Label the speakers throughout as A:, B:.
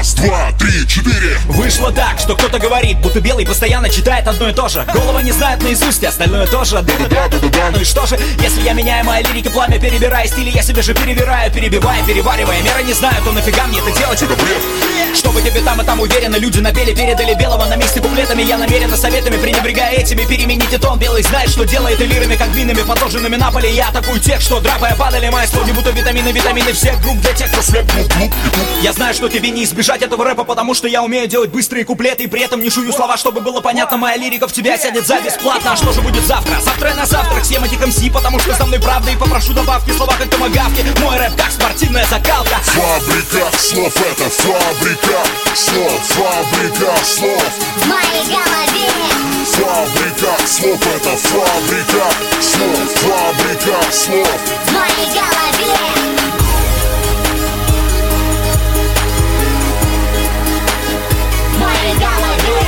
A: Раз, два, три, четыре.
B: Вышло так, что кто-то говорит, будто белый постоянно читает одно и то же. Голова не знает наизусть, остальное тоже. Ну и что же, если я меняю мои лирики, пламя перебирая стили, я себе же перевираю, перебивая, переваривая. Меры не знаю, то нафига мне это делать?
A: Это бред.
B: Чтобы тебе там и там уверенно люди напели, передали белого на месте куплетами. Я намеренно советами, пренебрегая этими, перемените тон. Белый знает, что делает, и лирами, как блинами, подложенными на поле. Я атакую тех, что драпая падали. Мои слоги будто витамины всех групп. Для тех, кто слеп, я знаю, что тебе не избежать этого рэпа, потому что я умею делать быстрые куплеты и при этом не шую слова, чтобы было понятно. Моя лирика в тебя сядет за бесплатно. А что же будет завтра? Завтра я на завтрак съем этих МС, потому что со мной правда, и попрошу добавки, слова как томагавки. Мой рэп как спортивная закалка.
A: Фабрика слов, это фабрика слов, фабрика слов.
C: В моей голове
A: Фабрика слов, это фабрика слов, фабрика слов.
C: в моей голове. В моей голове.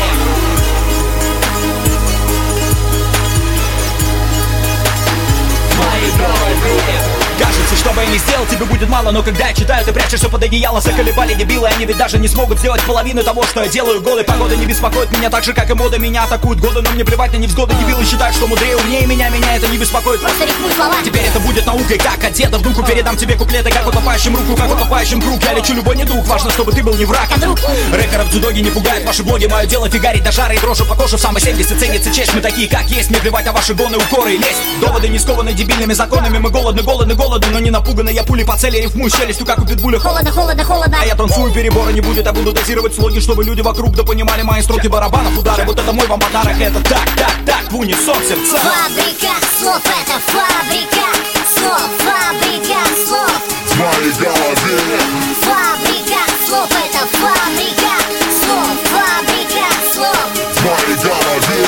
B: В моей голове. Кажется, что бы я ни сделал, тебе будет мало. Но когда я читаю, ты прячешься под одеяло. Заколебали дебилы, они ведь даже не смогут сделать половину того, что я делаю. Голой погода не беспокоит меня так же, как и мода. Меня атакуют годы, но мне плевать на невзгоды. Дебилы считают, что мудрее, умнее меня. Меня это не беспокоит.
C: Просто рифмуй слова.
B: Теперь это будет наукой, как от деда внуку. Передам тебе куплеты, как утопающим руку, как утопающим круг. Я лечу любой недуг, важно, чтобы ты был не враг. Рэперов дзюдоги не пугают ваши блоги. Мое дело фигарить до жара и дрожи по коже. В самой 70 ценится честь, мы такие, как есть. Мне плевать о ваши гоны, укоры и лезть. Доводы не скованы дебильными законами. Мы голодны, но не напуганы. Я пули по цели рифмую челюстью, как у питбуля.
C: Холодно.
B: А я танцую, перебора не будет, я буду дозировать слоги, чтобы люди вокруг допонимали мои строки барабанов, удары. Вот это мой вам подарок, это так, в унисон сердца.
C: Фабрика слов, это фабрика слов, фабрика слов.
A: В моей голове.
C: Фабрика слов, это фабрика слов, фабрика слов.
A: В моей голове.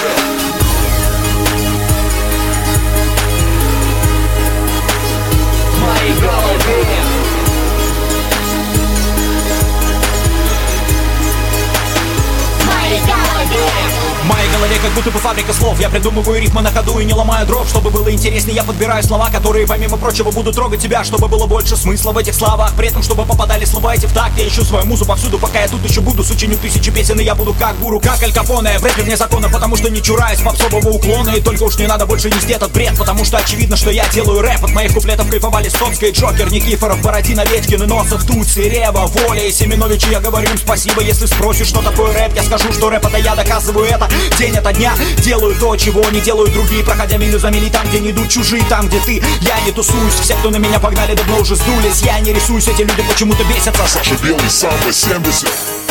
B: В моей голове.
C: В моей голове.
B: В моей голове как будто бы фабрика слов. Я придумываю рифмы на ходу и не ломаю дров. Чтобы было интереснее, я подбираю слова, которые, помимо прочего, будут трогать тебя. Чтобы было больше смысла в этих словах. При этом, чтобы попадали слова эти в такт. Я ищу свою музу повсюду, пока я тут еще буду. Сочиню тысячи песен, и я буду как гуру, как Аль Капоне. В рэпе вне закона, потому что не чураюсь попсового уклона. И только уж не надо больше нести этот бред, потому что очевидно, что я делаю рэп. От моих куплетов кайфовали Стоцкая, Джокер, Никифоров, Бородин, Овечкин и Носов, Туци, Рева, Воля и Семенович. И я говорю им спасибо. Если спросишь, что такое рэп, я скажу, что рэп это я, доказываю это день ото дня. Делаю то, чего не делают другие, проходя милю за милей, там, где не идут чужие, там, где ты. Я не тусуюсь, все, кто на меня погнали, давно уже сдулись. Я не рисуюсь, эти люди почему-то бесятся.
A: Саша Белый, самбо 70.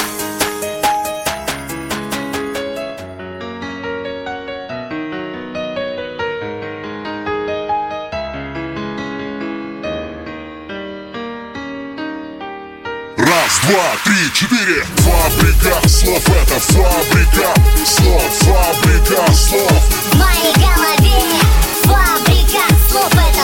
A: Раз, два, три, четыре. Фабрика слов, это фабрика слов, фабрика слов.
C: В моей голове. Фабрика слов, это